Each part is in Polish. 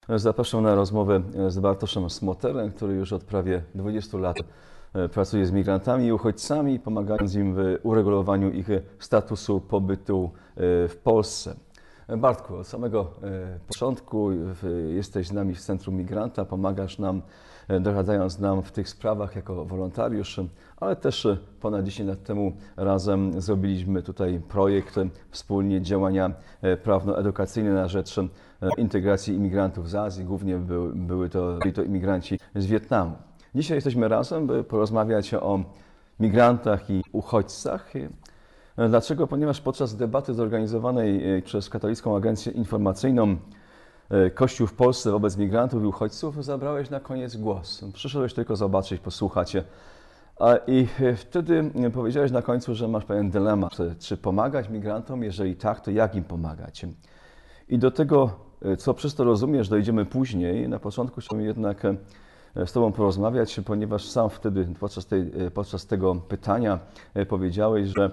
Zapraszam na rozmowę z Bartoszem Smoterem, który już od prawie 20 lat pracuje z migrantami i uchodźcami, pomagając im w uregulowaniu ich statusu pobytu w Polsce. Bartku, od samego początku jesteś z nami w Centrum Migranta, pomagasz nam, doradzając nam w tych sprawach jako wolontariusz, ale też ponad 10 lat temu razem zrobiliśmy tutaj projekt, wspólnie działania prawno-edukacyjne na rzecz integracji imigrantów z Azji, głównie byli to imigranci z Wietnamu. Dzisiaj jesteśmy razem, by porozmawiać o migrantach i uchodźcach. Dlaczego? Ponieważ podczas debaty zorganizowanej przez Katolicką Agencję Informacyjną Kościół w Polsce wobec migrantów i uchodźców zabrałeś na koniec głos. Przyszedłeś tylko zobaczyć, posłuchać. I wtedy powiedziałeś na końcu, że masz pewien dylemat, czy pomagać migrantom, jeżeli tak, to jak im pomagać. I do tego, co przez to rozumiesz, dojdziemy później. Na początku chciałbym jednak z Tobą porozmawiać, ponieważ sam wtedy podczas tego pytania powiedziałeś, że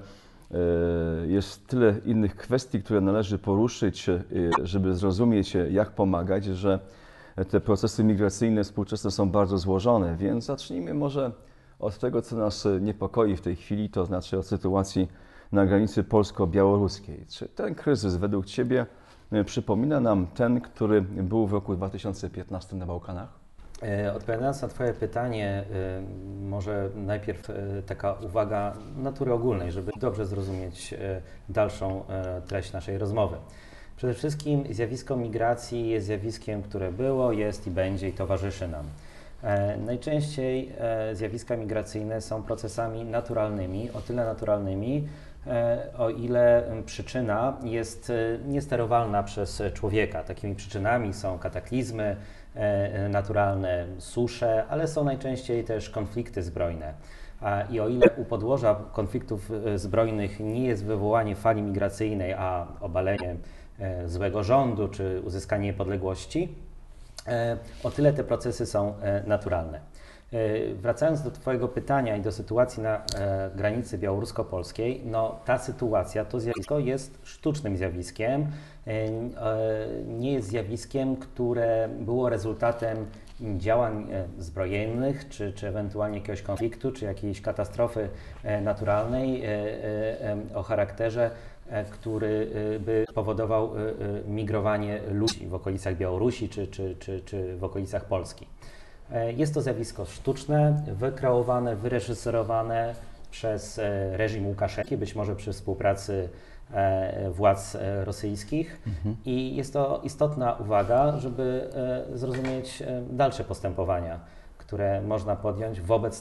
jest tyle innych kwestii, które należy poruszyć, żeby zrozumieć, jak pomagać, że te procesy migracyjne współczesne są bardzo złożone. Więc zacznijmy może od tego, co nas niepokoi w tej chwili, to znaczy od sytuacji na granicy polsko-białoruskiej. Czy ten kryzys według Ciebie przypomina nam ten, który był w roku 2015 na Bałkanach? Odpowiadając na Twoje pytanie, może najpierw taka uwaga natury ogólnej, żeby dobrze zrozumieć dalszą treść naszej rozmowy. Przede wszystkim zjawisko migracji jest zjawiskiem, które było, jest i będzie i towarzyszy nam. Najczęściej zjawiska migracyjne są procesami naturalnymi, o tyle naturalnymi, o ile przyczyna jest niesterowalna przez człowieka. Takimi przyczynami są kataklizmy naturalne, susze, ale są najczęściej też konflikty zbrojne. I o ile u podłoża konfliktów zbrojnych nie jest wywołanie fali migracyjnej, a obalenie złego rządu czy uzyskanie niepodległości, o tyle te procesy są naturalne. Wracając do Twojego pytania i do sytuacji na granicy białorusko-polskiej, no ta sytuacja, to zjawisko jest sztucznym zjawiskiem, nie jest zjawiskiem, które było rezultatem działań zbrojnych, czy ewentualnie jakiegoś konfliktu, czy jakiejś katastrofy naturalnej o charakterze, który by powodował migrowanie ludzi w okolicach Białorusi czy w okolicach Polski. Jest to zjawisko sztuczne, wykreowane, wyreżyserowane przez reżim Łukaszenki, być może przy współpracy władz rosyjskich. I jest to istotna uwaga, żeby zrozumieć dalsze postępowania, które można podjąć wobec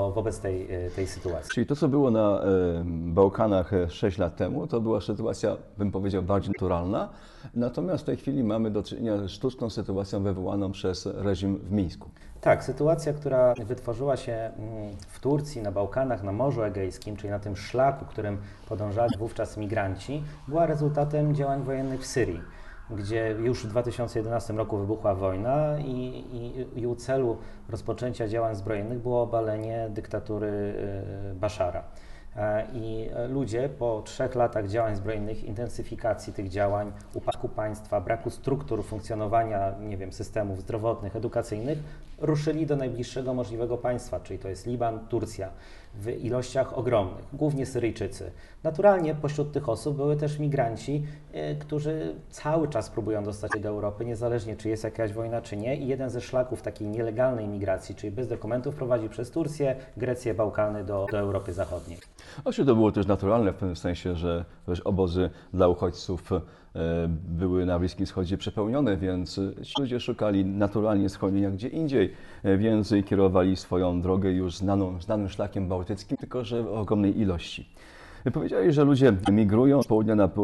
tej sytuacji. Czyli to, co było na Bałkanach 6 lat temu, to była sytuacja, bym powiedział, bardziej naturalna, natomiast w tej chwili mamy do czynienia z sztuczną sytuacją wywołaną przez reżim w Mińsku. Tak, sytuacja, która wytworzyła się w Turcji, na Bałkanach, na Morzu Egejskim, czyli na tym szlaku, którym podążali wówczas migranci, była rezultatem działań wojennych w Syrii, gdzie już w 2011 roku wybuchła wojna i u celu rozpoczęcia działań zbrojnych było obalenie dyktatury Baszara. I ludzie po 3 latach działań zbrojnych, intensyfikacji tych działań, upadku państwa, braku struktur funkcjonowania, nie wiem, systemów zdrowotnych, edukacyjnych, ruszyli do najbliższego możliwego państwa, czyli to jest Liban, Turcja, w ilościach ogromnych, głównie Syryjczycy. Naturalnie pośród tych osób były też migranci, którzy cały czas próbują dostać się do Europy, niezależnie czy jest jakaś wojna, czy nie. I jeden ze szlaków takiej nielegalnej migracji, czyli bez dokumentów, prowadzi przez Turcję, Grecję, Bałkany do Europy Zachodniej. Oczywiście to było też naturalne w pewnym sensie, że obozy dla uchodźców były na Bliskim Wschodzie przepełnione, więc ci ludzie szukali naturalnie schronienia gdzie indziej, więc kierowali swoją drogę już znanym szlakiem bałtyckim, tylko że w ogromnej ilości. Powiedzieli, że ludzie migrują z południa na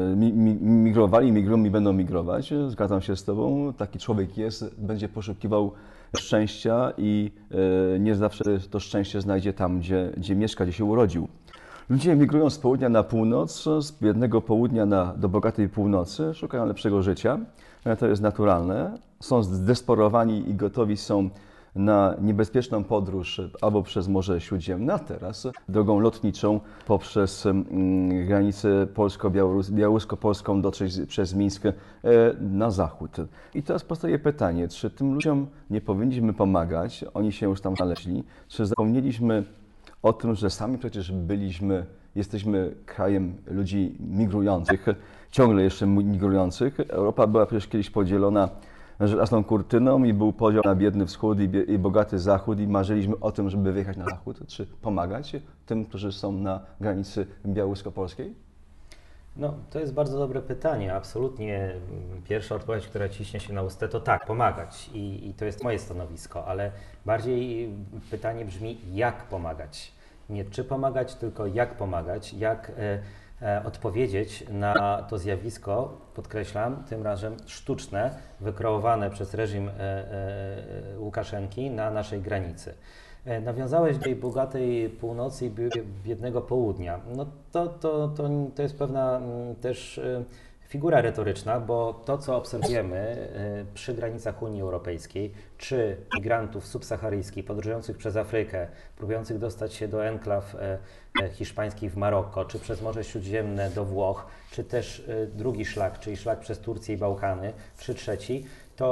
migrowali, migrują i będą migrować. Zgadzam się z Tobą, taki człowiek jest, będzie poszukiwał szczęścia i nie zawsze to szczęście znajdzie tam, gdzie mieszka, gdzie się urodził. Ludzie migrują z południa na północ, z biednego południa do bogatej północy, szukają lepszego życia. To jest naturalne. Są zdesperowani i gotowi są na niebezpieczną podróż albo przez Morze Śródziemne, a teraz drogą lotniczą poprzez granicę białorusko-polską dotrzeć przez Mińsk na zachód. I teraz powstaje pytanie, czy tym ludziom nie powinniśmy pomagać, oni się już tam znaleźli, czy zapomnieliśmy o tym, że sami przecież jesteśmy krajem ludzi migrujących, ciągle jeszcze migrujących. Europa była przecież kiedyś podzielona żelazną kurtyną i był podział na biedny wschód i bogaty zachód i marzyliśmy o tym, żeby wyjechać na zachód. Czy pomagać tym, którzy są na granicy białorusko-polskiej? No, to jest bardzo dobre pytanie. Absolutnie pierwsza odpowiedź, która ciśnie się na usta, to tak, pomagać. I to jest moje stanowisko, ale bardziej pytanie brzmi, jak pomagać? Nie czy pomagać, tylko jak pomagać, jak odpowiedzieć na to zjawisko, podkreślam, tym razem sztuczne, wykreowane przez reżim Łukaszenki na naszej granicy. Nawiązałeś do tej bogatej północy i biednego południa. No to jest pewna też figura retoryczna, bo to, co obserwujemy przy granicach Unii Europejskiej, czy migrantów subsaharyjskich podróżujących przez Afrykę, próbujących dostać się do enklaw hiszpańskich w Maroko, czy przez Morze Śródziemne do Włoch, czy też drugi szlak, czyli szlak przez Turcję i Bałkany, czy trzeci,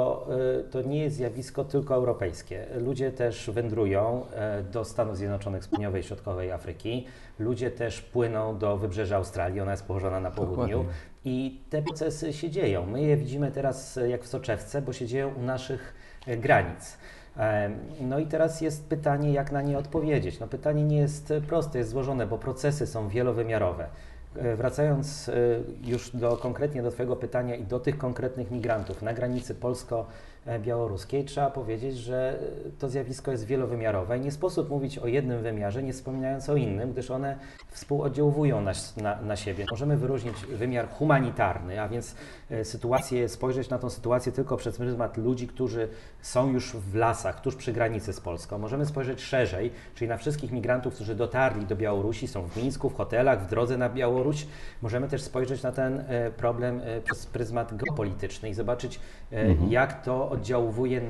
to nie jest zjawisko tylko europejskie. Ludzie też wędrują do Stanów Zjednoczonych z południowej i środkowej Afryki. Ludzie też płyną do wybrzeża Australii, ona jest położona na południu. Dokładnie. I te procesy się dzieją. My je widzimy teraz jak w soczewce, bo się dzieją u naszych granic. No i teraz jest pytanie, jak na nie odpowiedzieć. No pytanie nie jest proste, jest złożone, bo procesy są wielowymiarowe. Wracając już konkretnie do Twojego pytania i do tych konkretnych migrantów na granicy polsko-białoruskiej, trzeba powiedzieć, że to zjawisko jest wielowymiarowe i nie sposób mówić o jednym wymiarze, nie wspominając o innym, gdyż one współoddziaływują na siebie. Możemy wyróżnić wymiar humanitarny, a więc spojrzeć na tę sytuację tylko przez pryzmat ludzi, którzy są już w lasach, tuż przy granicy z Polską. Możemy spojrzeć szerzej, czyli na wszystkich migrantów, którzy dotarli do Białorusi, są w Mińsku, w hotelach, w drodze na Białoruś. Możemy też spojrzeć na ten problem przez pryzmat geopolityczny i zobaczyć, jak to oddziałuje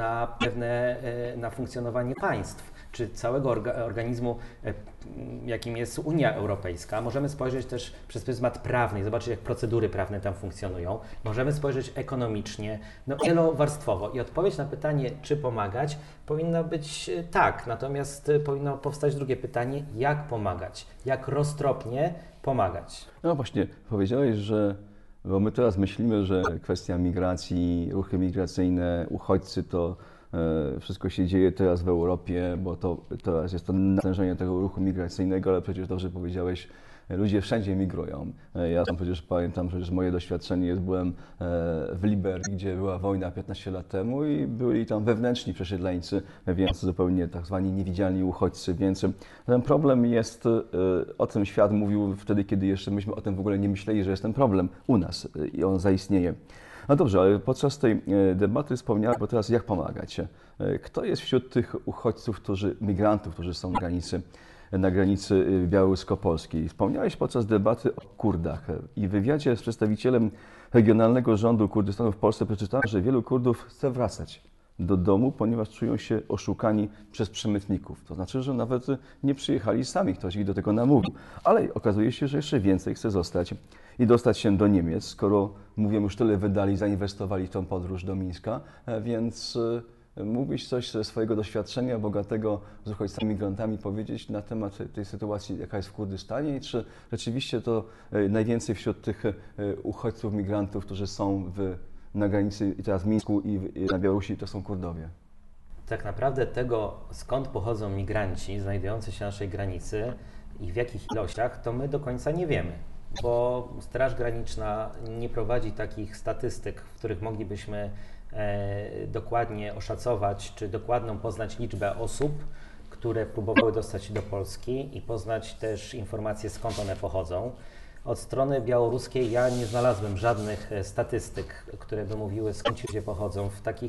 na funkcjonowanie państw, czy całego organizmu, jakim jest Unia Europejska. Możemy spojrzeć też przez pryzmat prawny i zobaczyć, jak procedury prawne tam funkcjonują. Możemy spojrzeć ekonomicznie, wielowarstwowo. I odpowiedź na pytanie, czy pomagać, powinna być tak. Natomiast powinno powstać drugie pytanie, jak pomagać? Jak roztropnie pomagać? No właśnie, powiedziałeś, bo my teraz myślimy, że kwestia migracji, ruchy migracyjne, uchodźcy to wszystko się dzieje teraz w Europie, bo teraz jest to natężenie tego ruchu migracyjnego, ale przecież dobrze powiedziałeś, ludzie wszędzie migrują. Ja tam przecież pamiętam, moje doświadczenie byłem w Liberii, gdzie była wojna 15 lat temu i byli tam wewnętrzni przesiedleńcy, więc zupełnie tak zwani niewidzialni uchodźcy, więc ten problem jest, o tym świat mówił wtedy, kiedy jeszcze myśmy o tym w ogóle nie myśleli, że jest ten problem u nas i on zaistnieje. No dobrze, ale podczas tej debaty wspomniałem, bo teraz jak pomagać? Kto jest wśród tych uchodźców, migrantów, którzy są na granicy białorusko-polskiej? Wspomniałeś podczas debaty o Kurdach i w wywiadzie z przedstawicielem regionalnego rządu Kurdystanu w Polsce przeczytałem, że wielu Kurdów chce wracać do domu, ponieważ czują się oszukani przez przemytników. To znaczy, że nawet nie przyjechali sami, ktoś ich do tego namówił. Ale okazuje się, że jeszcze więcej chce zostać i dostać się do Niemiec, skoro, mówię, już tyle wydali, zainwestowali w tą podróż do Mińska, więc mógłbyś coś ze swojego doświadczenia bogatego z uchodźcami, migrantami powiedzieć na temat tej sytuacji, jaka jest w Kurdystanie i czy rzeczywiście to najwięcej wśród tych uchodźców, migrantów, którzy są na granicy i teraz w Mińsku i na Białorusi, to są Kurdowie? Tak naprawdę tego, skąd pochodzą migranci znajdujący się na naszej granicy i w jakich ilościach, to my do końca nie wiemy, bo Straż Graniczna nie prowadzi takich statystyk, w których moglibyśmy dokładnie oszacować, czy dokładną poznać liczbę osób, które próbowały dostać się do Polski i poznać też informacje, skąd one pochodzą. Od strony białoruskiej ja nie znalazłem żadnych statystyk, które by mówiły, skąd ci ludzie pochodzą.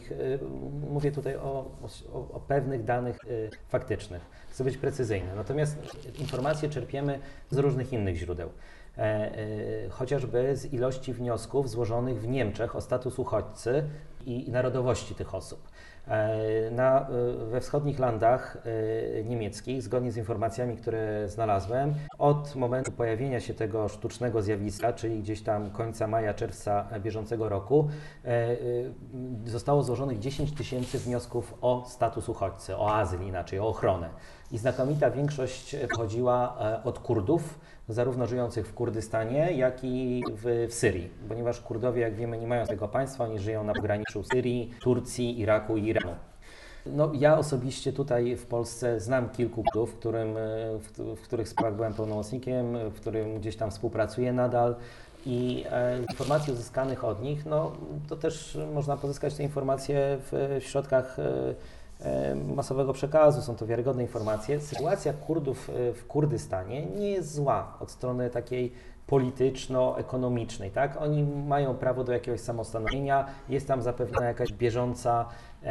Mówię tutaj o pewnych danych faktycznych. Chcę być precyzyjny. Natomiast informacje czerpiemy z różnych innych źródeł. Chociażby z ilości wniosków złożonych w Niemczech o status uchodźcy i narodowości tych osób. We wschodnich landach niemieckich, zgodnie z informacjami, które znalazłem, od momentu pojawienia się tego sztucznego zjawiska, czyli gdzieś tam końca maja, czerwca bieżącego roku, zostało złożonych 10 000 wniosków o status uchodźcy, o azyl inaczej, o ochronę. I znakomita większość pochodziła od Kurdów, zarówno żyjących w Kurdystanie, jak i w Syrii, ponieważ Kurdowie, jak wiemy, nie mają swojego państwa, oni żyją na pograniczu Syrii, Turcji, Iraku i Iranu. No, ja osobiście tutaj w Polsce znam kilku Kurdów, w których sprawach byłem pełnomocnikiem, w którym gdzieś tam współpracuję nadal. I informacji uzyskanych od nich, no to też można pozyskać te informacje w środkach masowego przekazu, są to wiarygodne informacje. Sytuacja Kurdów w Kurdystanie nie jest zła od strony takiej polityczno-ekonomicznej, tak? Oni mają prawo do jakiegoś samostanowienia, jest tam zapewniona jakaś bieżąca,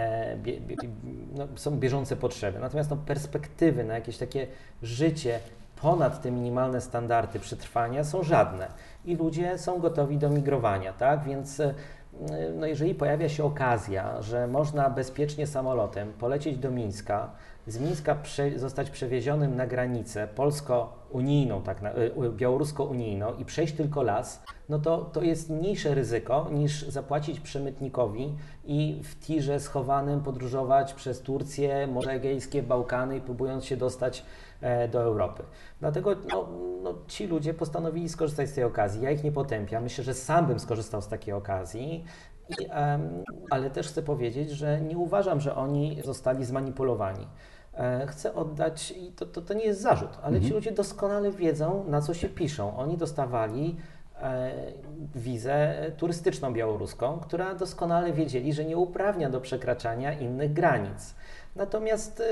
są bieżące potrzeby. Natomiast perspektywy na jakieś takie życie ponad te minimalne standardy przetrwania są żadne i ludzie są gotowi do migrowania, tak? Więc jeżeli pojawia się okazja, że można bezpiecznie samolotem polecieć do Mińska, z Mińska zostać przewiezionym na granicę polsko-unijną, białorusko-unijną i przejść tylko las, no to jest mniejsze ryzyko niż zapłacić przemytnikowi i w tirze schowanym podróżować przez Turcję, Morze Egejskie, Bałkany i próbując się dostać do Europy. Dlatego ci ludzie postanowili skorzystać z tej okazji. Ja ich nie potępiam. Myślę, że sam bym skorzystał z takiej okazji. Ale też chcę powiedzieć, że nie uważam, że oni zostali zmanipulowani. Chcę oddać, i to nie jest zarzut, ale ci ludzie doskonale wiedzą, na co się piszą. Oni dostawali wizę turystyczną białoruską, która doskonale wiedzieli, że nie uprawnia do przekraczania innych granic. Natomiast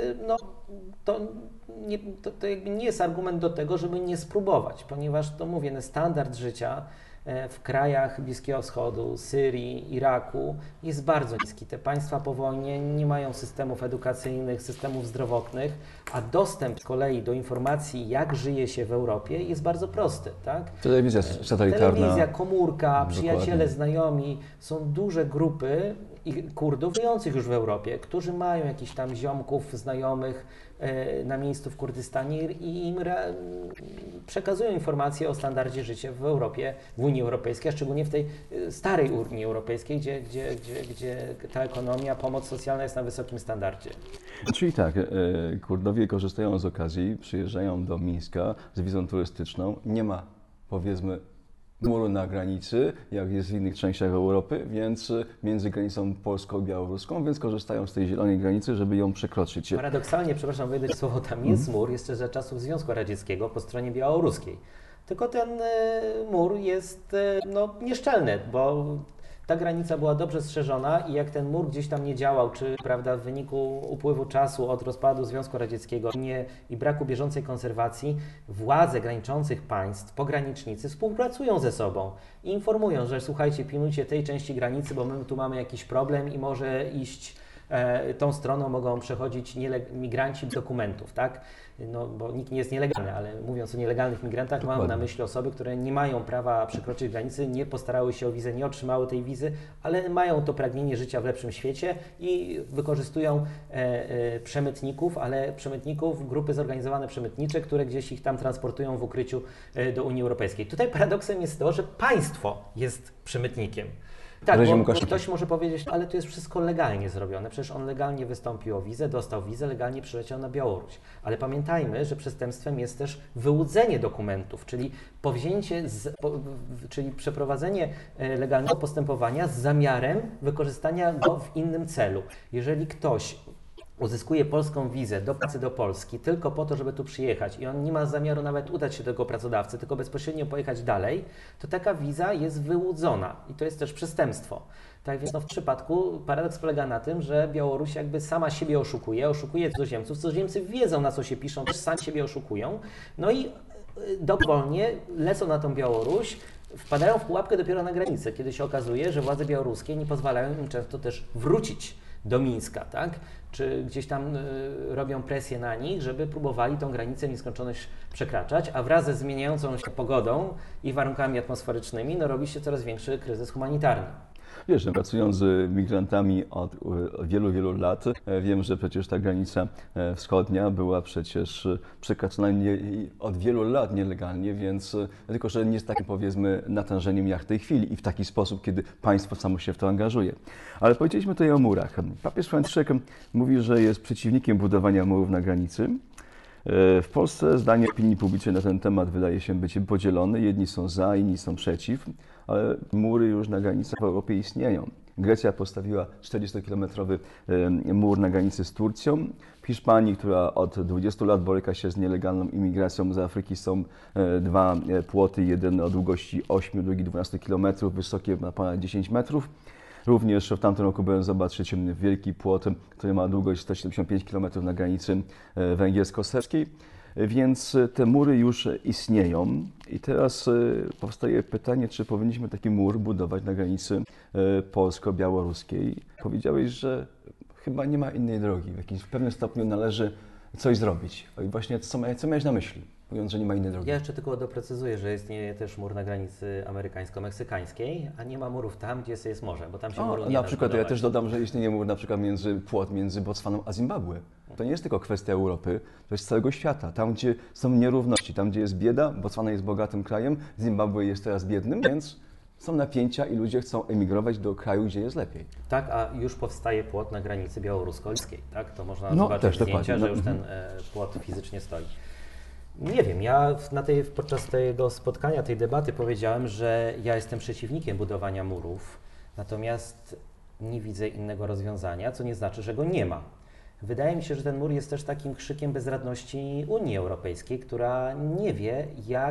to jakby nie jest argument do tego, żeby nie spróbować, ponieważ to mówię, standard życia w krajach Bliskiego Wschodu, Syrii, Iraku jest bardzo niski. Te państwa po wojnie nie mają systemów edukacyjnych, systemów zdrowotnych, a dostęp z kolei do informacji, jak żyje się w Europie, jest bardzo prosty. Tak? Telewizja satelitarna. Telewizja, komórka, Dokładnie. przyjaciele, znajomi. Są duże grupy Kurdów żyjących już w Europie, którzy mają jakichś tam ziomków, znajomych na miejscu w Kurdystanie i im przekazują informacje o standardzie życia w Europie, w Unii Europejskiej, a szczególnie w tej starej Unii Europejskiej, gdzie ta ekonomia, pomoc socjalna jest na wysokim standardzie. Czyli tak, Kurdowie korzystają z okazji, przyjeżdżają do Mińska z wizą turystyczną, nie ma, powiedzmy, muru na granicy, jak jest w innych częściach Europy, więc między granicą polską i białoruską, więc korzystają z tej zielonej granicy, żeby ją przekroczyć. Paradoksalnie, przepraszam, wejdę słowo, tam jest mur jeszcze za czasów Związku Radzieckiego po stronie białoruskiej. Tylko ten mur jest nieszczelny, bo ta granica była dobrze strzeżona i jak ten mur gdzieś tam nie działał, czy w wyniku upływu czasu od rozpadu Związku Radzieckiego i braku bieżącej konserwacji, władze graniczących państw, pogranicznicy współpracują ze sobą i informują, że słuchajcie, pilnujcie tej części granicy, bo my tu mamy jakiś problem i może iść tą stroną mogą przechodzić migranci bez dokumentów, tak? Bo nikt nie jest nielegalny, ale mówiąc o nielegalnych migrantach, mam na myśli osoby, które nie mają prawa przekroczyć granicy, nie postarały się o wizę, nie otrzymały tej wizy, ale mają to pragnienie życia w lepszym świecie i wykorzystują przemytników, ale przemytników, grupy zorganizowane przemytnicze, które gdzieś ich tam transportują w ukryciu do Unii Europejskiej. Tutaj paradoksem jest to, że państwo jest przemytnikiem. Tak, bo ktoś może powiedzieć, ale to jest wszystko legalnie zrobione. Przecież on legalnie wystąpił o wizę, dostał wizę, legalnie przyleciał na Białoruś. Ale pamiętajmy, że przestępstwem jest też wyłudzenie dokumentów, czyli czyli przeprowadzenie legalnego postępowania z zamiarem wykorzystania go w innym celu. Jeżeli ktoś uzyskuje polską wizę do pracy do Polski tylko po to, żeby tu przyjechać i on nie ma zamiaru nawet udać się do tego pracodawcy, tylko bezpośrednio pojechać dalej, to taka wiza jest wyłudzona i to jest też przestępstwo. Tak więc w przypadku paradoks polega na tym, że Białoruś jakby sama siebie oszukuje cudzoziemców. Cudzoziemcy wiedzą, na co się piszą, też sami siebie oszukują, no i dobrowolnie lecą na tą Białoruś, wpadają w pułapkę dopiero na granicę, kiedy się okazuje, że władze białoruskie nie pozwalają im często też wrócić do Mińska, tak? Czy gdzieś tam robią presję na nich, żeby próbowali tą granicę w nieskończoność przekraczać, a wraz ze zmieniającą się pogodą i warunkami atmosferycznymi robi się coraz większy kryzys humanitarny. Wiesz, że pracując z migrantami od wielu, wielu lat, wiem, że przecież ta granica wschodnia była przecież przekraczana od wielu lat nielegalnie, więc tylko, że nie z takim, powiedzmy, natężeniem jak w tej chwili i w taki sposób, kiedy państwo samo się w to angażuje. Ale powiedzieliśmy tutaj o murach. Papież Franciszek mówi, że jest przeciwnikiem budowania murów na granicy. W Polsce zdanie opinii publicznej na ten temat wydaje się być podzielone. Jedni są za, inni są przeciw, ale mury już na granicach w Europie istnieją. Grecja postawiła 40-kilometrowy mur na granicy z Turcją. W Hiszpanii, która od 20 lat boryka się z nielegalną imigracją z Afryki, są dwa płoty, jeden o długości 8, drugi 12 km, wysokie na ponad 10 metrów. Również w tamtym roku byłem zobaczyć wielki płot, który ma długość 175 km na granicy węgiersko-serbskiej. Więc te mury już istnieją i teraz powstaje pytanie, czy powinniśmy taki mur budować na granicy polsko-białoruskiej. Powiedziałeś, że chyba nie ma innej drogi. W pewnym stopniu należy coś zrobić. I właśnie co miałeś na myśli, mówiąc, że nie ma innej drogi? Ja jeszcze tylko doprecyzuję, że istnieje też mur na granicy amerykańsko-meksykańskiej, a nie ma murów tam, gdzie jest morze, bo tam się muru nie na da przykład, ja zbudować. też dodam, że istnieje mur na przykład płot między Botswaną a Zimbabwe. To nie jest tylko kwestia Europy, to jest całego świata. Tam, gdzie są nierówności, tam, gdzie jest bieda, Botswana jest bogatym krajem, Zimbabwe jest teraz biednym, więc są napięcia i ludzie chcą emigrować do kraju, gdzie jest lepiej. Tak, a już powstaje płot na granicy białorusko-litewskiej, tak? To można No, zobaczyć też zdjęcia, dokładnie. że już ten płot fizycznie stoi. Nie wiem, ja podczas tego spotkania, tej debaty powiedziałem, że ja jestem przeciwnikiem budowania murów, natomiast nie widzę innego rozwiązania, co nie znaczy, że go nie ma. Wydaje mi się, że ten mur jest też takim krzykiem bezradności Unii Europejskiej, która nie wie,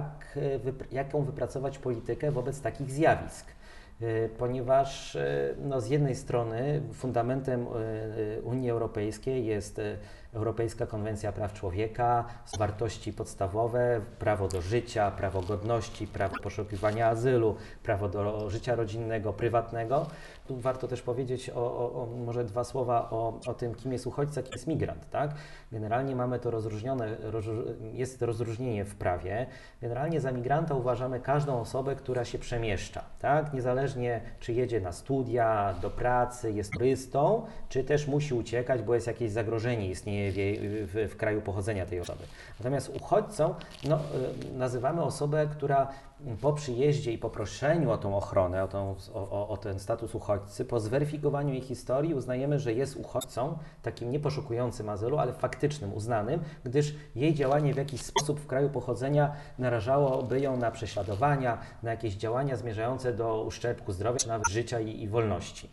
jaką wypracować politykę wobec takich zjawisk. Ponieważ z jednej strony fundamentem Unii Europejskiej jest Europejska Konwencja Praw Człowieka, wartości podstawowe, prawo do życia, prawo godności, prawo poszukiwania azylu, prawo do życia rodzinnego, prywatnego. Tu warto też powiedzieć może dwa słowa o tym, kim jest uchodźca, kim jest migrant. Tak? Generalnie mamy to rozróżnione, jest rozróżnienie w prawie. Generalnie za migranta uważamy każdą osobę, która się przemieszcza. Tak? Niezależnie czy jedzie na studia, do pracy, jest turystą, czy też musi uciekać, bo jest jakieś zagrożenie, istnieje w kraju pochodzenia tej osoby. Natomiast uchodźcą nazywamy osobę, która po przyjeździe i poproszeniu o tą ochronę, o ten status uchodźcy, po zweryfikowaniu jej historii uznajemy, że jest uchodźcą, takim nie poszukującym azylu, ale faktycznym, uznanym, gdyż jej działanie w jakiś sposób w kraju pochodzenia narażałoby ją na prześladowania, na jakieś działania zmierzające do uszczerbku zdrowia, czy nawet życia i wolności.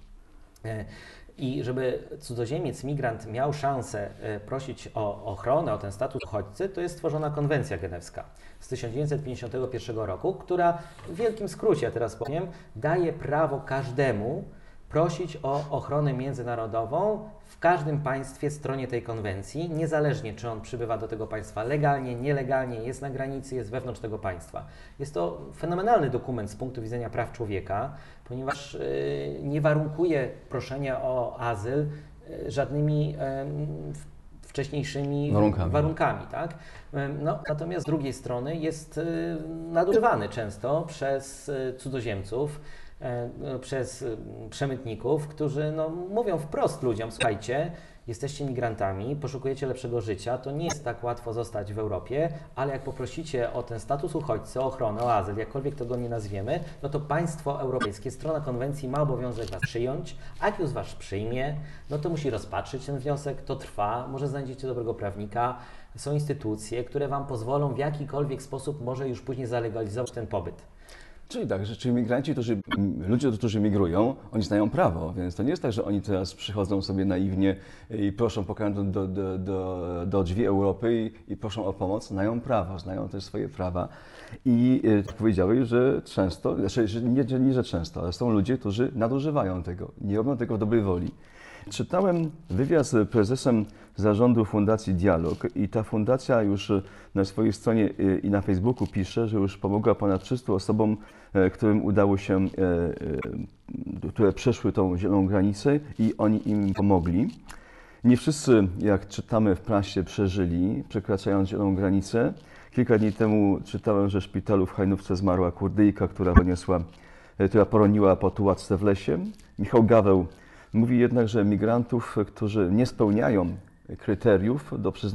I żeby cudzoziemiec, migrant miał szansę prosić o ochronę, o ten status uchodźcy, to jest stworzona konwencja genewska z 1951 roku, która w wielkim skrócie, teraz powiem, daje prawo każdemu prosić o ochronę międzynarodową w każdym państwie stronie tej konwencji, niezależnie czy on przybywa do tego państwa legalnie, nielegalnie, jest na granicy, jest wewnątrz tego państwa. Jest to fenomenalny dokument z punktu widzenia praw człowieka, ponieważ nie warunkuje proszenia o azyl żadnymi wcześniejszymi warunkami. Tak? Natomiast z drugiej strony jest nadużywany często przez cudzoziemców, przez przemytników, którzy mówią wprost ludziom: słuchajcie, jesteście migrantami, poszukujecie lepszego życia, to nie jest tak łatwo zostać w Europie, ale jak poprosicie o ten status uchodźcy, o ochronę, o azyl, jakkolwiek tego nie nazwiemy, no to państwo europejskie, strona konwencji ma obowiązek was przyjąć, a jak już was przyjmie, no to musi rozpatrzyć ten wniosek, to trwa, może znajdziecie dobrego prawnika, są instytucje, które wam pozwolą w jakikolwiek sposób może już później zalegalizować ten pobyt. Czyli tak, że imigranci, ludzie, którzy migrują, oni znają prawo, więc to nie jest tak, że oni teraz przychodzą sobie naiwnie i proszą, pokazują do drzwi Europy i proszą o pomoc. Znają prawo, znają też swoje prawa i powiedziałeś, że często, że nie że często, ale są ludzie, którzy nadużywają tego, nie robią tego w dobrej woli. Czytałem wywiad z prezesem zarządu Fundacji Dialog i ta fundacja już na swojej stronie i na Facebooku pisze, że już pomogła ponad 300 osobom, którym udało się, które przeszły tą zieloną granicę i oni im pomogli. Nie wszyscy, jak czytamy w prasie, przeżyli, przekraczając zieloną granicę. Kilka dni temu czytałem, że w szpitalu w Hajnówce zmarła Kurdyjka, która poniosła która poroniła po tułacce w lesie. Michał Gaweł mówi jednak, że migrantów, którzy nie spełniają kryteriów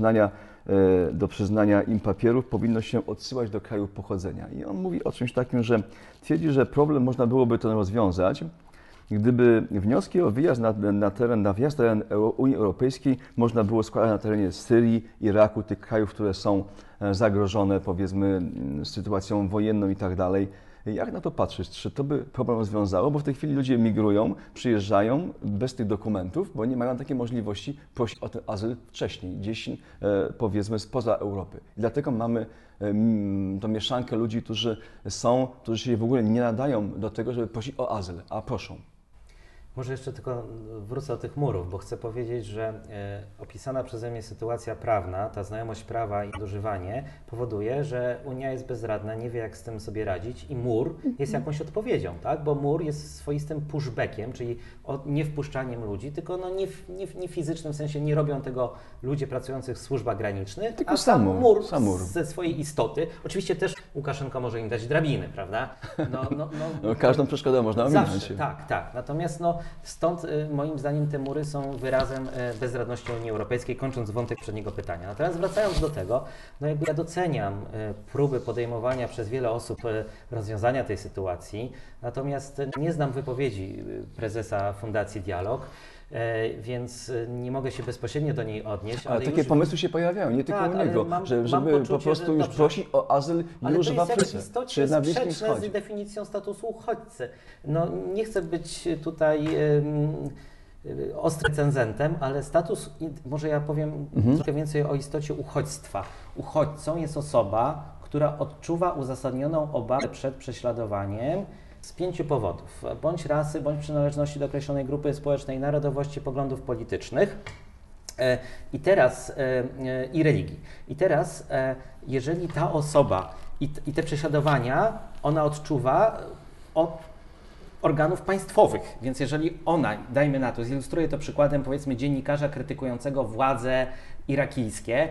do przyznania im papierów, powinno się odsyłać do kraju pochodzenia. I on mówi o czymś takim, że twierdzi, że problem można byłoby ten rozwiązać, gdyby wnioski o wyjazd na wjazd na teren Unii Europejskiej można było składać na terenie Syrii, Iraku, tych krajów, które są zagrożone, powiedzmy, sytuacją wojenną i tak dalej. Jak na to patrzysz? Czy to by problem rozwiązało? Bo w tej chwili ludzie migrują, przyjeżdżają bez tych dokumentów, bo nie mają takiej możliwości prosić o ten azyl wcześniej, gdzieś powiedzmy spoza Europy. I dlatego mamy tą mieszankę ludzi, którzy się w ogóle nie nadają do tego, żeby prosić o azyl, a proszą. Może jeszcze tylko wrócę do tych murów, bo chcę powiedzieć, że opisana przeze mnie sytuacja prawna, ta znajomość prawa i nadużywanie powoduje, że Unia jest bezradna, nie wie jak z tym sobie radzić i mur jest jakąś odpowiedzią, tak? Bo mur jest swoistym pushbackiem, czyli nie wpuszczaniem ludzi, tylko no nie w fizycznym sensie, nie robią tego ludzie pracujący w służbach granicznych, tylko a sam mur mur ze swojej istoty. Oczywiście też Łukaszenko może im dać drabiny, prawda? Każdą przeszkodę można ominąć. Zawsze, tak. Natomiast stąd moim zdaniem te mury są wyrazem bezradności Unii Europejskiej, kończąc wątek poprzedniego pytania. A teraz wracając do tego, jakby ja doceniam próby podejmowania przez wiele osób rozwiązania tej sytuacji, natomiast nie znam wypowiedzi prezesa Fundacji Dialog, więc nie mogę się bezpośrednio do niej odnieść. Ale takie pomysły się pojawiają, nie tylko u niego, żeby poczucie, po prostu już prosić o azyl już w Afryce, czy na Bliskim Wschodzie. Z definicją statusu uchodźcy. Nie chcę być tutaj ostrym recenzentem, ale status, może ja powiem trochę więcej o istocie uchodźstwa. Uchodźcą jest osoba, która odczuwa uzasadnioną obawę przed prześladowaniem z 5 powodów. Bądź rasy, bądź przynależności do określonej grupy społecznej, narodowości, poglądów politycznych i religii. I teraz, jeżeli ta osoba i te prześladowania ona odczuwa od organów państwowych, więc jeżeli ona, dajmy na to, zilustruję to przykładem powiedzmy dziennikarza krytykującego władze irakijskie,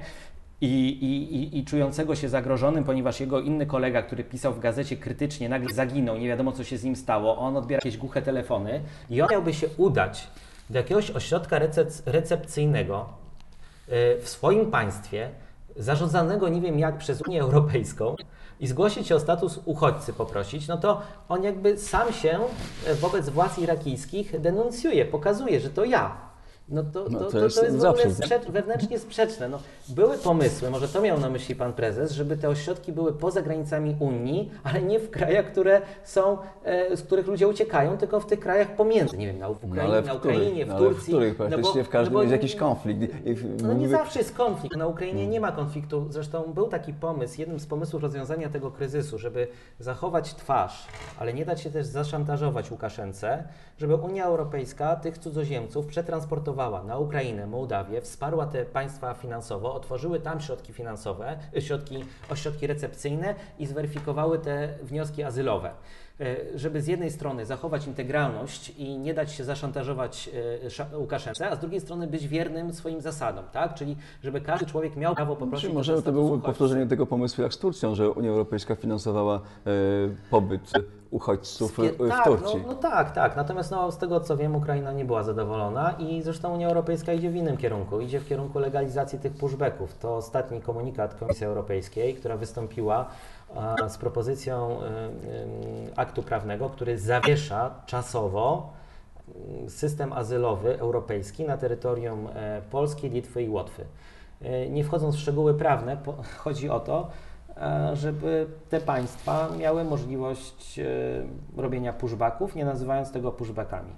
i czującego się zagrożonym, ponieważ jego inny kolega, który pisał w gazecie krytycznie, nagle zaginął, nie wiadomo co się z nim stało, on odbiera jakieś głuche telefony i on miałby się udać do jakiegoś ośrodka recepcyjnego w swoim państwie, zarządzanego nie wiem jak przez Unię Europejską i zgłosić się o status uchodźcy poprosić, to on jakby sam się wobec władz irakijskich denuncjuje, pokazuje, że to ja. To jest w ogóle wewnętrznie sprzeczne. Były pomysły, może to miał na myśli pan prezes, żeby te ośrodki były poza granicami Unii, ale nie w krajach, które są, z których ludzie uciekają, tylko w tych krajach pomiędzy, nie wiem, na Ukrainie, w Turcji. W których praktycznie w każdym jest jakiś konflikt. Nie zawsze jest konflikt. Na Ukrainie nie ma konfliktu. Zresztą był taki pomysł, jednym z pomysłów rozwiązania tego kryzysu, żeby zachować twarz, ale nie dać się też zaszantażować Łukaszence, żeby Unia Europejska tych cudzoziemców przetransportowała na Ukrainę, Mołdawię, wsparła te państwa finansowo, otworzyły tam środki finansowe, ośrodki recepcyjne i zweryfikowały te wnioski azylowe. Żeby z jednej strony zachować integralność i nie dać się zaszantażować Łukaszence, a z drugiej strony być wiernym swoim zasadom, tak? Czyli żeby każdy człowiek miał prawo poprosić o może to było powtórzenie tego pomysłu jak z Turcją, że Unia Europejska finansowała pobyt uchodźców w Turcji. Tak. Natomiast z tego co wiem, Ukraina nie była zadowolona i zresztą Unia Europejska idzie w innym kierunku. Idzie w kierunku legalizacji tych pushbacków. To ostatni komunikat Komisji Europejskiej, która wystąpiła z propozycją aktu prawnego, który zawiesza czasowo system azylowy europejski na terytorium Polski, Litwy i Łotwy. Nie wchodząc w szczegóły prawne, chodzi o to, żeby te państwa miały możliwość robienia pushbacków, nie nazywając tego pushbackami.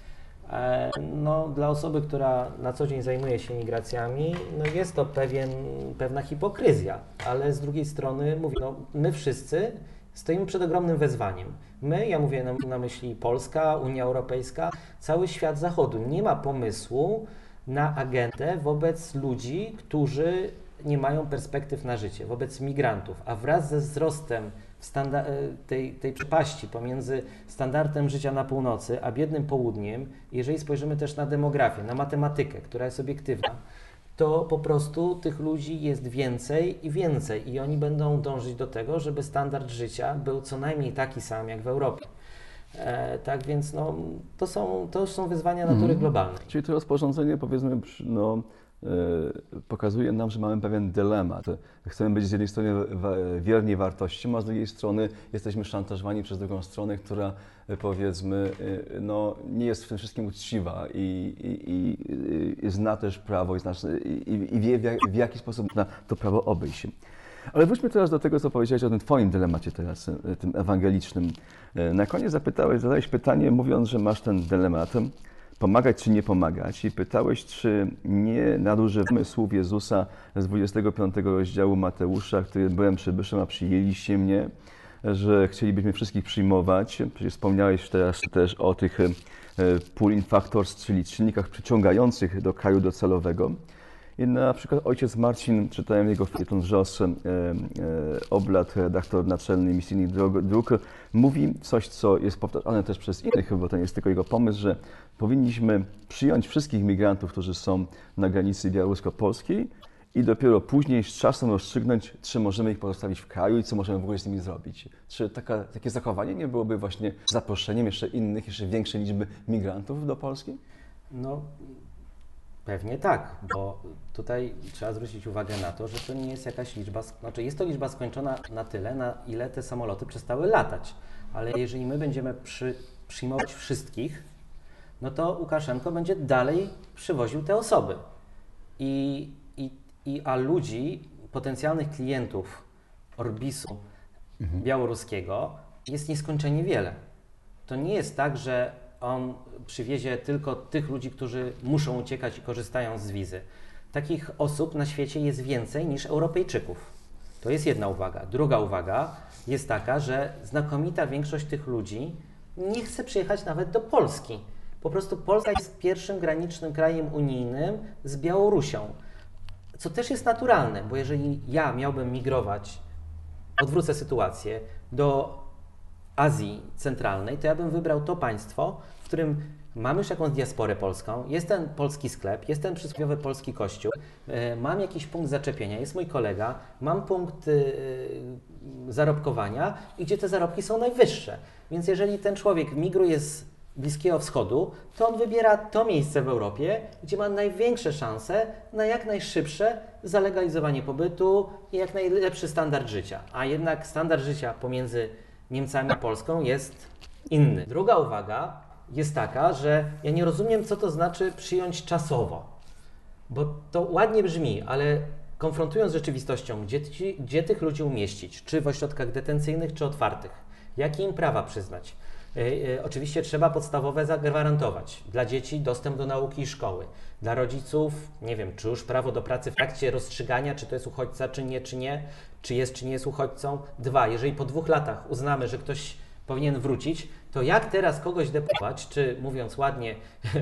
Dla osoby, która na co dzień zajmuje się migracjami, jest to pewna hipokryzja, ale z drugiej strony mówię, my wszyscy stoimy przed ogromnym wyzwaniem. Ja mówię na myśli Polska, Unia Europejska, cały świat Zachodu nie ma pomysłu na agendę wobec ludzi, którzy nie mają perspektyw na życie, wobec migrantów, a wraz ze wzrostem tej przepaści pomiędzy standardem życia na północy, a biednym południem, jeżeli spojrzymy też na demografię, na matematykę, która jest obiektywna, to po prostu tych ludzi jest więcej i więcej i oni będą dążyć do tego, żeby standard życia był co najmniej taki sam jak w Europie. Tak więc no, to już są wyzwania natury globalnej. Czyli to rozporządzenie, powiedzmy, pokazuje nam, że mamy pewien dylemat. Chcemy być z jednej strony wierni wartościom, a z drugiej strony jesteśmy szantażowani przez drugą stronę, która, powiedzmy, no, nie jest w tym wszystkim uczciwa i zna też prawo i wie, w jaki sposób na to prawo obejść. Ale wróćmy teraz do tego, co powiedziałeś o tym Twoim dylemacie teraz, tym ewangelicznym. Na koniec zadałeś pytanie, mówiąc, że masz ten dylemat, pomagać czy nie pomagać, i pytałeś, czy nie nadużywamy słów Jezusa z 25 rozdziału Mateusza, który byłem przybyszem, a przyjęliście mnie, że chcielibyśmy wszystkich przyjmować. Przecież wspomniałeś teraz też o tych pull-in factors, czyli czynnikach przyciągających do kraju docelowego. I na przykład ojciec Marcin, czytałem jego feliton Żos, oblat, redaktor naczelny Misyjnych Dróg, mówi coś, co jest powtarzane też przez innych, bo to nie jest tylko jego pomysł, że powinniśmy przyjąć wszystkich migrantów, którzy są na granicy białorusko-polskiej i dopiero później z czasem rozstrzygnąć, czy możemy ich pozostawić w kraju i co możemy w ogóle z nimi zrobić. Czy takie zachowanie nie byłoby właśnie zaproszeniem jeszcze innych, jeszcze większej liczby migrantów do Polski? No, pewnie tak, bo tutaj trzeba zwrócić uwagę na to, że to nie jest jakaś liczba, znaczy jest to liczba skończona na tyle, na ile te samoloty przestały latać. Ale jeżeli my będziemy przyjmować wszystkich, no to Łukaszenko będzie dalej przywoził te osoby. A ludzi, potencjalnych klientów Orbisu białoruskiego jest nieskończenie wiele. To nie jest tak, że on przywiezie tylko tych ludzi, którzy muszą uciekać i korzystają z wizy. Takich osób na świecie jest więcej niż Europejczyków. To jest jedna uwaga. Druga uwaga jest taka, że znakomita większość tych ludzi nie chce przyjechać nawet do Polski. Po prostu Polska jest pierwszym granicznym krajem unijnym z Białorusią, co też jest naturalne, bo jeżeli ja miałbym migrować, odwrócę sytuację, do Azji Centralnej, to ja bym wybrał to państwo, w którym mamy już jakąś diasporę polską, jest ten polski sklep, jest ten przysłowiowy polski kościół, mam jakiś punkt zaczepienia, jest mój kolega, mam punkt zarobkowania i gdzie te zarobki są najwyższe. Więc jeżeli ten człowiek migruje z Bliskiego Wschodu, to on wybiera to miejsce w Europie, gdzie ma największe szanse na jak najszybsze zalegalizowanie pobytu i jak najlepszy standard życia. A jednak standard życia pomiędzy Niemcami a Polską jest inny. Druga uwaga jest taka, że ja nie rozumiem, co to znaczy przyjąć czasowo, bo to ładnie brzmi, ale konfrontując z rzeczywistością, gdzie tych ludzi umieścić, czy w ośrodkach detencyjnych, czy otwartych, jakie im prawa przyznać. Oczywiście trzeba podstawowe zagwarantować. Dla dzieci dostęp do nauki i szkoły. Dla rodziców, nie wiem, czy już prawo do pracy w trakcie rozstrzygania, czy to jest uchodźca, czy nie, czy nie jest uchodźcą. 2, jeżeli po 2 latach uznamy, że ktoś powinien wrócić, to jak teraz kogoś deportować, czy mówiąc ładnie,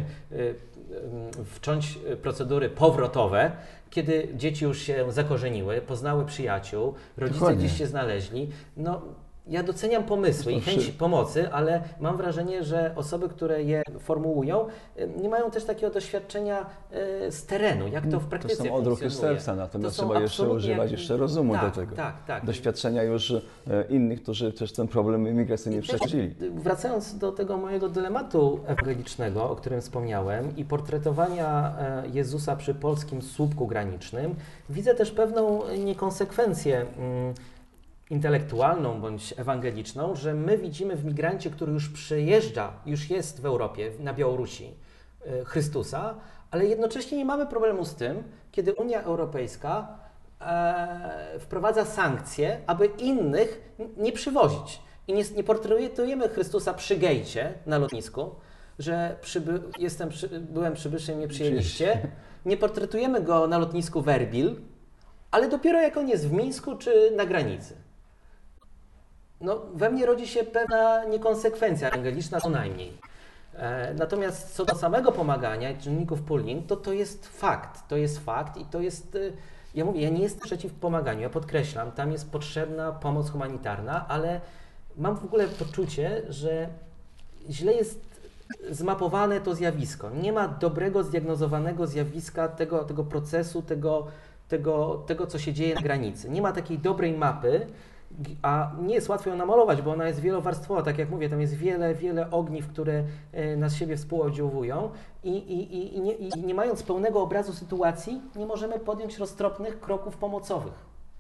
wcząć procedury powrotowe, kiedy dzieci już się zakorzeniły, poznały przyjaciół, rodzice Dokładnie. gdzieś się znaleźli. No, ja doceniam pomysły i chęć pomocy, ale mam wrażenie, że osoby, które je formułują, nie mają też takiego doświadczenia z terenu, jak to w praktyce To są odruchy funkcjonuje. serca, natomiast To są trzeba jeszcze absolutnie używać jeszcze rozumu tak, do tego. Tak. Doświadczenia już innych, którzy też ten problem imigracyjny przechodzili. Wracając do tego mojego dylematu ewangelicznego, o którym wspomniałem, i portretowania Jezusa przy polskim słupku granicznym, widzę też pewną niekonsekwencję intelektualną bądź ewangeliczną, że my widzimy w migrancie, który już przyjeżdża, już jest w Europie, na Białorusi, Chrystusa, ale jednocześnie nie mamy problemu z tym, kiedy Unia Europejska wprowadza sankcje, aby innych nie przywozić. I nie portretujemy Chrystusa przy gejcie na lotnisku, że byłem przybyszem, mnie przyjęliście. Nie portretujemy go na lotnisku w Erbil, ale dopiero jak on jest w Mińsku czy na granicy. No, we mnie rodzi się pewna niekonsekwencja ewangeliczna, co najmniej. Natomiast co do samego pomagania i czynników pulling, to jest fakt. To jest fakt i to jest... Ja mówię, ja nie jestem przeciw pomaganiu, ja podkreślam, tam jest potrzebna pomoc humanitarna, ale mam w ogóle poczucie, że źle jest zmapowane to zjawisko. Nie ma dobrego zdiagnozowanego zjawiska tego procesu, tego, co się dzieje na granicy. Nie ma takiej dobrej mapy, a nie jest łatwo ją namalować, bo ona jest wielowarstwowa, tak jak mówię, tam jest wiele ogniw, które na siebie współoddziałują i nie mając pełnego obrazu sytuacji, nie możemy podjąć roztropnych kroków pomocowych.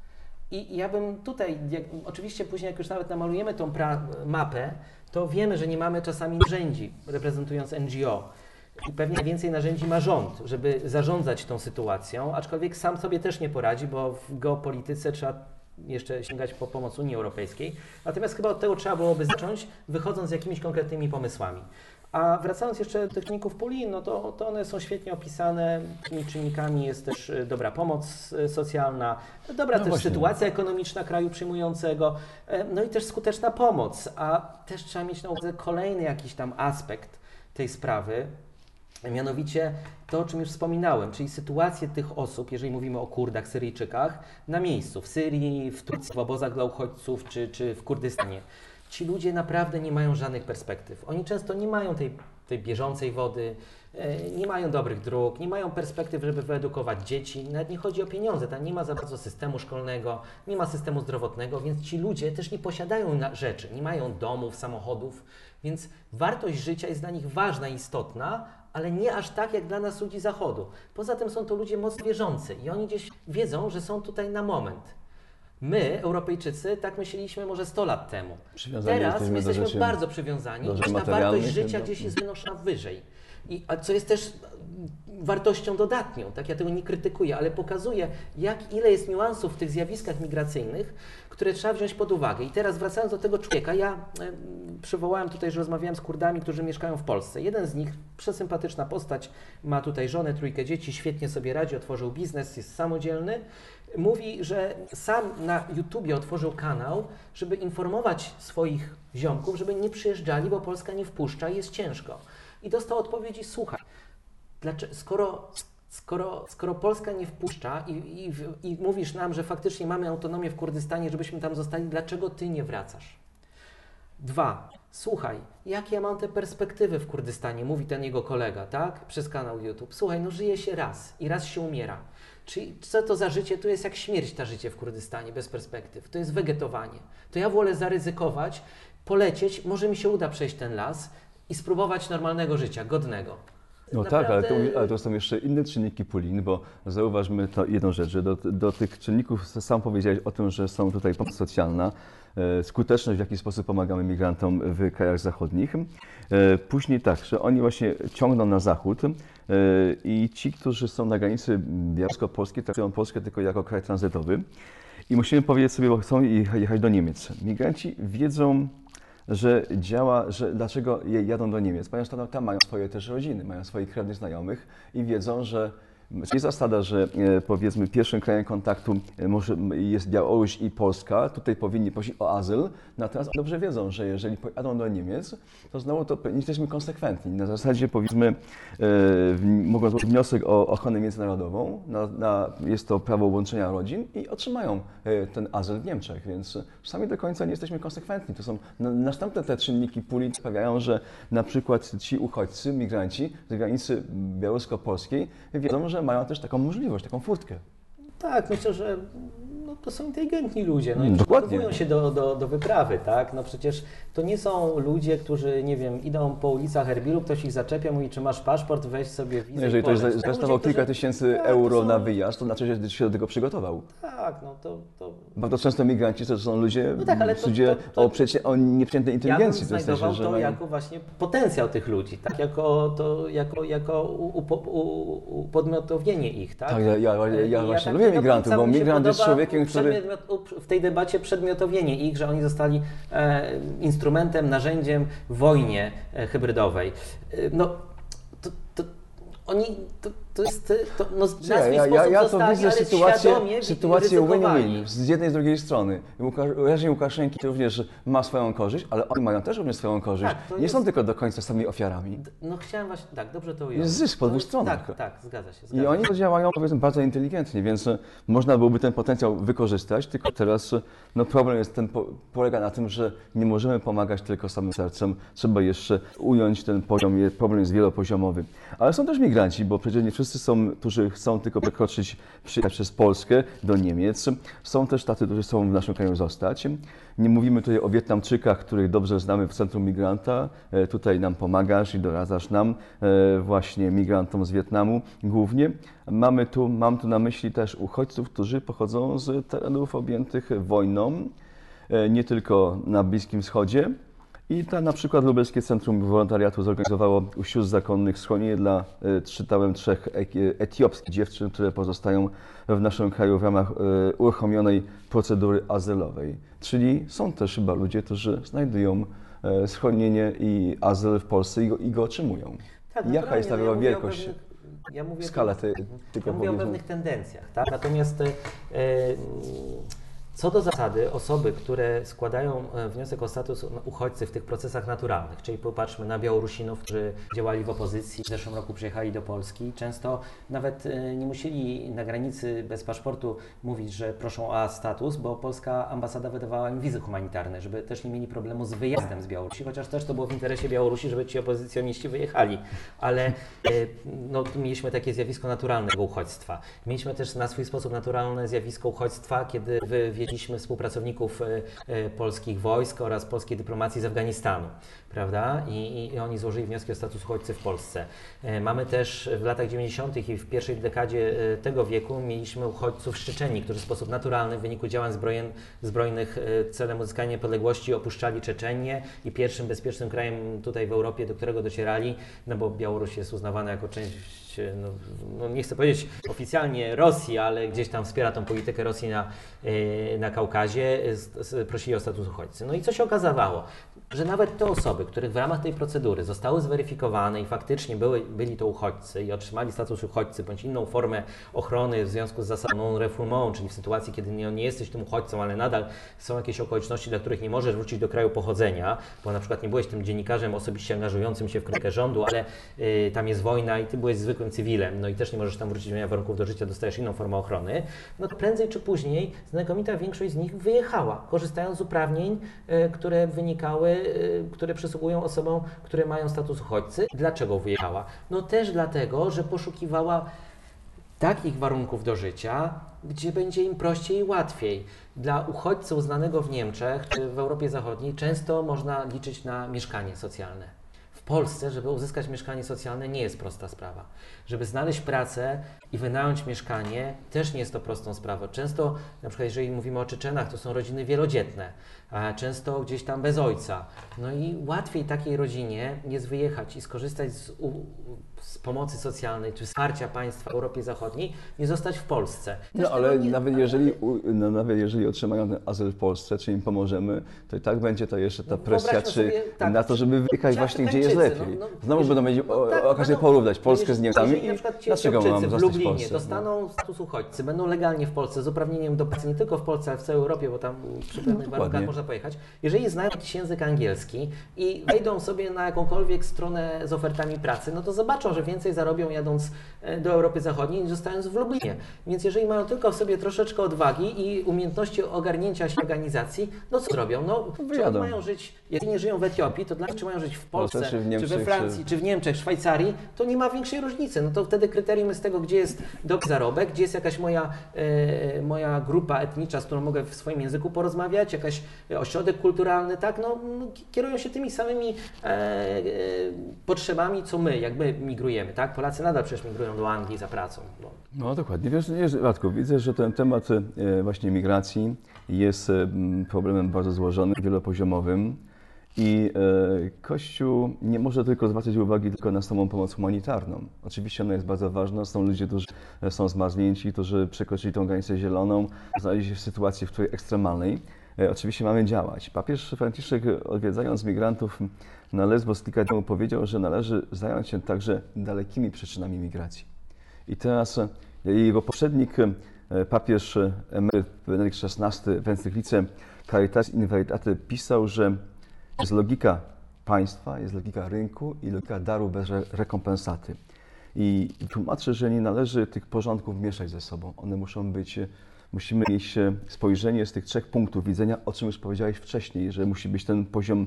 I ja bym tutaj, oczywiście później jak już nawet namalujemy tą mapę, to wiemy, że nie mamy czasami narzędzi reprezentując NGO. I pewnie najwięcej narzędzi ma rząd, żeby zarządzać tą sytuacją, aczkolwiek sam sobie też nie poradzi, bo w geopolityce trzeba jeszcze sięgać po pomoc Unii Europejskiej. Natomiast chyba od tego trzeba byłoby zacząć, wychodząc z jakimiś konkretnymi pomysłami. A wracając jeszcze do tych czynników puli, no to one są świetnie opisane. Tymi czynnikami jest też dobra pomoc socjalna, dobra też właśnie. sytuacja ekonomiczna kraju przyjmującego, no i też skuteczna pomoc. A też trzeba mieć na uwadze kolejny jakiś tam aspekt tej sprawy, mianowicie to, o czym już wspominałem, czyli sytuację tych osób, jeżeli mówimy o Kurdach, Syryjczykach, na miejscu, w Syrii, w Turcji, w obozach dla uchodźców czy w Kurdystanie. Ci ludzie naprawdę nie mają żadnych perspektyw. Oni często nie mają tej bieżącej wody, nie mają dobrych dróg, nie mają perspektyw, żeby wyedukować dzieci. Nawet nie chodzi o pieniądze, tam nie ma za bardzo systemu szkolnego, nie ma systemu zdrowotnego, więc ci ludzie też nie posiadają rzeczy, nie mają domów, samochodów, więc wartość życia jest dla nich ważna i istotna, ale nie aż tak jak dla nas ludzi Zachodu. Poza tym są to ludzie mocno wierzący i oni gdzieś wiedzą, że są tutaj na moment. My, Europejczycy, tak myśleliśmy może 100 lat temu. Teraz my jesteśmy bardzo przywiązani i ta wartość życia gdzieś jest wynoszona wyżej. A co jest też wartością dodatnią, tak ja tego nie krytykuję, ale pokazuje, ile jest niuansów w tych zjawiskach migracyjnych, które trzeba wziąć pod uwagę. I teraz wracając do tego człowieka, ja przywołałem tutaj, że rozmawiałem z Kurdami, którzy mieszkają w Polsce. Jeden z nich, przesympatyczna postać, ma tutaj żonę, 3 dzieci, świetnie sobie radzi, otworzył biznes, jest samodzielny. Mówi, że sam na YouTubie otworzył kanał, żeby informować swoich ziomków, żeby nie przyjeżdżali, bo Polska nie wpuszcza i jest ciężko. I dostał odpowiedzi, słuchaj, skoro Polska nie wpuszcza i mówisz nam, że faktycznie mamy autonomię w Kurdystanie, żebyśmy tam zostali, dlaczego ty nie wracasz? 2. Słuchaj, jakie ja mam te perspektywy w Kurdystanie, mówi ten jego kolega, tak? Przez kanał YouTube. Słuchaj, no żyje się raz i raz się umiera. Czyli co to za życie? To jest jak śmierć ta życie w Kurdystanie, bez perspektyw. To jest wegetowanie. To ja wolę zaryzykować, polecieć, może mi się uda przejść ten las i spróbować normalnego życia, godnego. No Naprawdę... tak, ale to są jeszcze inne czynniki puli, bo zauważmy to jedną rzecz, że do tych czynników sam powiedziałeś o tym, że są tutaj pomoc socjalna, skuteczność, w jaki sposób pomagamy migrantom w krajach zachodnich. Później tak, że oni właśnie ciągną na zachód i ci, którzy są na granicy białorusko-polskiej, traktują Polskę tylko jako kraj tranzytowy i musimy powiedzieć sobie, bo chcą jechać do Niemiec. Migranci wiedzą, że dlaczego jadą do Niemiec, ponieważ tam mają swoje też rodziny, mają swoich krewnych znajomych i wiedzą, że jest zasada, że powiedzmy pierwszym krajem kontaktu jest Białoruś i Polska, tutaj powinni prosić o azyl, natomiast dobrze wiedzą, że jeżeli pojadą do Niemiec, to znowu nie jesteśmy konsekwentni. Na zasadzie powiedzmy mogą złożyć wniosek o ochronę międzynarodową, jest to prawo łączenia rodzin i otrzymają ten azyl w Niemczech, więc sami do końca nie jesteśmy konsekwentni. To są następne te czynniki puli sprawiają, że na przykład ci uchodźcy, migranci z granicy białorusko-polskiej wiedzą, że mają też taką możliwość, taką furtkę. Tak, myślę, że to są inteligentni ludzie, no i Dokładnie. przygotowują się do wyprawy, tak? No przecież to nie są ludzie, którzy, nie wiem, idą po ulicach Erbilu, ktoś ich zaczepia, mówi, czy masz paszport, weź sobie wizę. No jeżeli ktoś zainwestował kilka tysięcy euro na wyjazd, to znaczy, że się do tego przygotował. Tak, no to... Bardzo często migranci to są ludzie, No tak, ale o nieprzeciętnej inteligencji. Ja bym znajdował to jako właśnie potencjał tych ludzi, tak? Jako upodmiotowienie ich, tak? Tak, ja właśnie lubię migrantów, bo migrant jest człowiekiem, który... W tej debacie przedmiotowienie ich, że oni zostali instrumentem, narzędziem w wojnie hybrydowej. No, Ja to widzę sytuację win-win z jednej i z drugiej strony. Reżim Łukaszenki również ma swoją korzyść, ale oni mają też również swoją korzyść. Tak, nie są tylko do końca sami ofiarami. No chciałem właśnie, tak, dobrze to ująć. Jest zysk po dwóch stronach. Tak, zgadza się. I oni działają, powiedzmy, bardzo inteligentnie, więc można byłoby ten potencjał wykorzystać, tylko teraz problem polega na tym, że nie możemy pomagać tylko samym sercem, trzeba jeszcze ująć ten poziom, problem jest wielopoziomowy. Ale są też migranci, bo przecież nie wszyscy wszyscy są, którzy chcą tylko przyjechać przez Polskę do Niemiec. Są też tacy, którzy chcą w naszym kraju zostać. Nie mówimy tutaj o Wietnamczykach, których dobrze znamy w Centrum Migranta. Tutaj nam pomagasz i doradzasz nam, właśnie migrantom z Wietnamu głównie. Mam tu na myśli też uchodźców, którzy pochodzą z terenów objętych wojną, nie tylko na Bliskim Wschodzie. I na przykład Lubelskie Centrum Wolontariatu zorganizowało u sióstr zakonnych schronienie dla, czytałem, 3 etiopskich dziewczyn, które pozostają w naszym kraju w ramach uruchomionej procedury azylowej. Czyli są też chyba ludzie, którzy znajdują schronienie i azyl w Polsce i go otrzymują. Tak, jaka jest ta wielkość? Skala ja mówię o pewnych tendencjach, tak? Natomiast co do zasady, osoby, które składają wniosek o status uchodźcy w tych procesach naturalnych, czyli popatrzmy na Białorusinów, którzy działali w opozycji, w zeszłym roku przyjechali do Polski, często nawet nie musieli na granicy bez paszportu mówić, że proszą o status, bo polska ambasada wydawała im wizy humanitarne, żeby też nie mieli problemu z wyjazdem z Białorusi, chociaż też to było w interesie Białorusi, żeby ci opozycjoniści wyjechali, ale no, mieliśmy takie zjawisko naturalnego uchodźstwa. Mieliśmy też na swój sposób naturalne zjawisko uchodźstwa, kiedy wywieźliśmy współpracowników polskich wojsk oraz polskiej dyplomacji z Afganistanu, prawda? I oni złożyli wnioski o status uchodźcy w Polsce. Mamy też w latach 90. i w pierwszej dekadzie tego wieku mieliśmy uchodźców z Czeczenii, którzy w sposób naturalny w wyniku działań zbrojnych celem uzyskania niepodległości opuszczali Czeczenię i pierwszym bezpiecznym krajem tutaj w Europie, do którego docierali, no bo Białoruś jest uznawana jako część, no nie chcę powiedzieć oficjalnie Rosji, ale gdzieś tam wspiera tą politykę Rosji na Kaukazie, prosili o status uchodźcy. No i co się okazało? Że nawet te osoby, których w ramach tej procedury zostały zweryfikowane i faktycznie byli to uchodźcy i otrzymali status uchodźcy bądź inną formę ochrony w związku z zasadą non-refoulement, czyli w sytuacji, kiedy nie jesteś tym uchodźcą, ale nadal są jakieś okoliczności, dla których nie możesz wrócić do kraju pochodzenia, bo na przykład nie byłeś tym dziennikarzem osobiście angażującym się w krytykę rządu, ale tam jest wojna i ty byłeś zwykłym cywilem, no i też nie możesz tam wrócić, nie ma warunków do życia, dostajesz inną formę ochrony, no to prędzej czy później znakomita większość z nich wyjechała, korzystając z uprawnień, które wynikały, które przysługują osobom, które mają status uchodźcy. Dlaczego wyjechała? No też dlatego, że poszukiwała takich warunków do życia, gdzie będzie im prościej i łatwiej. Dla uchodźcy uznanego w Niemczech czy w Europie Zachodniej często można liczyć na mieszkanie socjalne. W Polsce, żeby uzyskać mieszkanie socjalne, nie jest prosta sprawa. Żeby znaleźć pracę i wynająć mieszkanie, też nie jest to prostą sprawą. Często, na przykład jeżeli mówimy o Czeczenach, to są rodziny wielodzietne, a często gdzieś tam bez ojca. No i łatwiej takiej rodzinie jest wyjechać i skorzystać z pomocy socjalnej czy wsparcia państwa w Europie Zachodniej, nie zostać w Polsce. No ale nawet jeżeli otrzymają ten azyl w Polsce, czy im pomożemy, to i tak będzie to jeszcze ta presja na to, żeby wyjechać właśnie gdzie jest lepiej. Znowu będą mieć okazję porównać Polskę z Niemcami i dlaczego mam w zostać w Lublinie Polsce? dostaną status uchodźcy, będą legalnie w Polsce z uprawnieniem do pracy nie tylko w Polsce, ale w całej Europie, bo tam przy pewnych warunkach można pojechać. Jeżeli znają jakiś język angielski i wejdą sobie na jakąkolwiek stronę z ofertami pracy, no to zobaczą, że więcej zarobią jadąc do Europy Zachodniej niż zostając w Lublinie. Więc jeżeli mają tylko w sobie troszeczkę odwagi i umiejętności ogarnięcia się organizacji, no co zrobią? No, czy oni mają żyć, jeżeli nie żyją w Etiopii, to czy mają żyć w Polsce, czy we Francji, czy w Niemczech, Szwajcarii, to nie ma większej różnicy. No to wtedy kryterium jest tego, gdzie jest dobry zarobek, gdzie jest jakaś moja grupa etnicza, z którą mogę w swoim języku porozmawiać, jakaś ośrodek kulturalny, tak? No, kierują się tymi samymi potrzebami, co my, jakby migrujemy, tak? Polacy nadal przecież migrują do Anglii za pracą. No dokładnie. Wiesz, Radku, widzę, że ten temat właśnie migracji jest problemem bardzo złożonym, wielopoziomowym i Kościół nie może tylko zwracać uwagi tylko na samą pomoc humanitarną. Oczywiście ona jest bardzo ważna, są ludzie, którzy są zmarznięci, którzy przekroczyli tą granicę zieloną, znaleźli się w sytuacji, w której ekstremalnej. Oczywiście mamy działać. Papież Franciszek, odwiedzając migrantów na Lesbos kilka dni temu, powiedział, że należy zająć się także dalekimi przyczynami migracji. I teraz jego poprzednik, papież emeryt Benedykt XVI w encyklice Caritas in Veritate pisał, że jest logika państwa, jest logika rynku i logika daru bez rekompensaty. I tłumaczy, że nie należy tych porządków mieszać ze sobą. One muszą być, musimy mieć spojrzenie z tych 3 punktów widzenia, o czym już powiedziałeś wcześniej, że musi być ten poziom,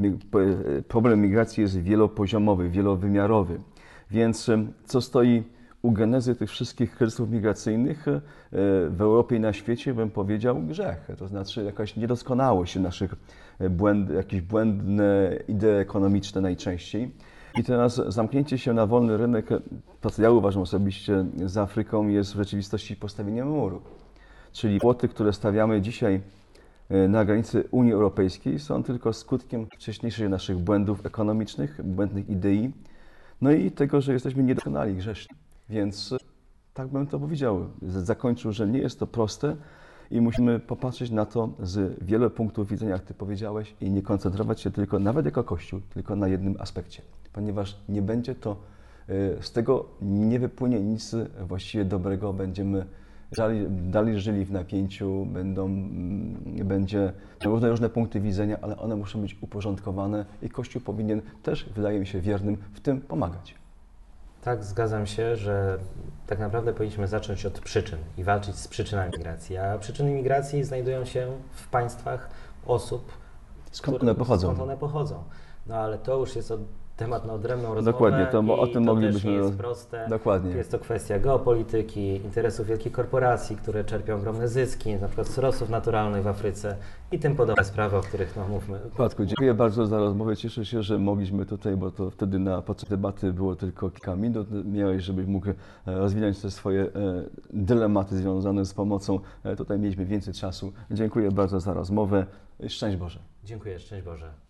problem migracji jest wielopoziomowy, wielowymiarowy. Więc co stoi u genezy tych wszystkich kryzysów migracyjnych w Europie i na świecie, bym powiedział, grzech. To znaczy jakaś niedoskonałość naszych jakieś błędne idee ekonomiczne najczęściej. I teraz zamknięcie się na wolny rynek, to co ja uważam osobiście z Afryką, jest w rzeczywistości postawieniem muru. Czyli płoty, które stawiamy dzisiaj na granicy Unii Europejskiej, są tylko skutkiem wcześniejszych naszych błędów ekonomicznych, błędnych idei, no i tego, że jesteśmy niedoskonali, grzeszni. Więc tak bym to powiedział. Zakończył, że nie jest to proste i musimy popatrzeć na to z wielu punktów widzenia, jak Ty powiedziałeś, i nie koncentrować się tylko, nawet jako Kościół, tylko na jednym aspekcie. Ponieważ nie będzie to, z tego nie wypłynie nic właściwie dobrego, będziemy dalej żyli w napięciu, będzie różne punkty widzenia, ale one muszą być uporządkowane i Kościół powinien też, wydaje mi się, wiernym w tym pomagać. Tak, zgadzam się, że tak naprawdę powinniśmy zacząć od przyczyn i walczyć z przyczynami migracji. A przyczyny migracji znajdują się w państwach osób, Skąd one pochodzą? Skąd one pochodzą. No ale to już jest temat na odrębną rozmowę. Dokładnie, to o tym to moglibyśmy... też nie jest proste. Dokładnie. Jest to kwestia geopolityki, interesów wielkich korporacji, które czerpią ogromne zyski, na przykład z surowców naturalnych w Afryce i tym podobne sprawy, o których mówmy. Patku, dziękuję bardzo za rozmowę. Cieszę się, że mogliśmy tutaj, bo to wtedy podczas debaty było tylko kilka minut. Miałeś, żebyś mógł rozwinąć te swoje dylematy związane z pomocą. Tutaj mieliśmy więcej czasu. Dziękuję bardzo za rozmowę. Szczęść Boże. Dziękuję, szczęść Boże.